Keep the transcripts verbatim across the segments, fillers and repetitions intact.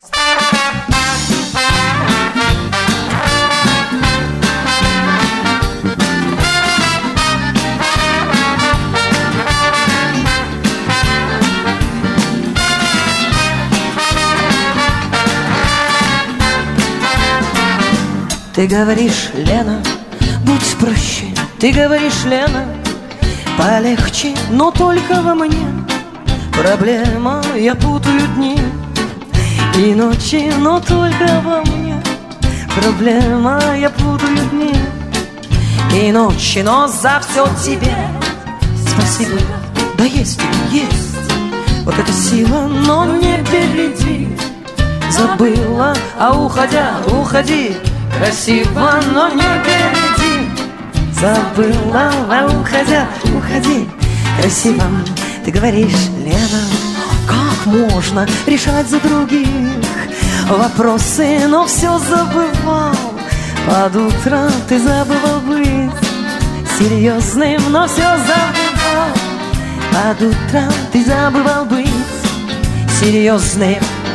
Ты говоришь, Лена, будь проще. Ты говоришь, Лена, полегче, но только во мне проблема. Я путаю дни и ночи, но только во мне проблема. Я путаю дни и ночи, но за все тебе спасибо. Да есть, есть вот эта сила, но не перейди. Забыла, а уходя, уходи красиво, но не перейди. Забыла, а уходя, уходи красиво. Ты говоришь, Лена, как можно решать за других вопросы, но все забывал. Под утро ты забывал быть серьезным, но все забывал. Под утро ты забывал быть серьезным.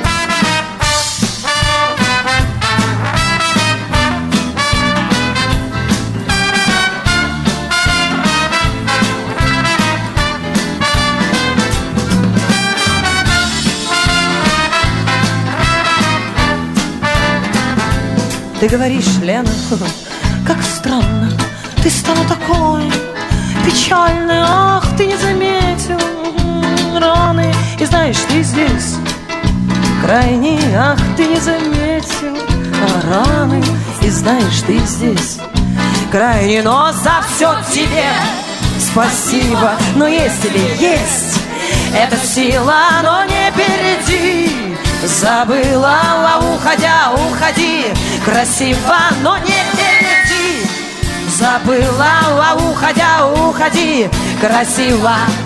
Ты говоришь, Лена, как странно, ты стала такой печальной. Ах, ты не заметил раны, и знаешь, ты здесь крайний. Ах, ты не заметил раны, и знаешь, ты здесь крайний. Но за все тебе спасибо. Но есть ли есть эта сила, но не перейди. Забыла, а уходя, уходи красиво, но не перейди. Забыла, а уходя, уходи красиво.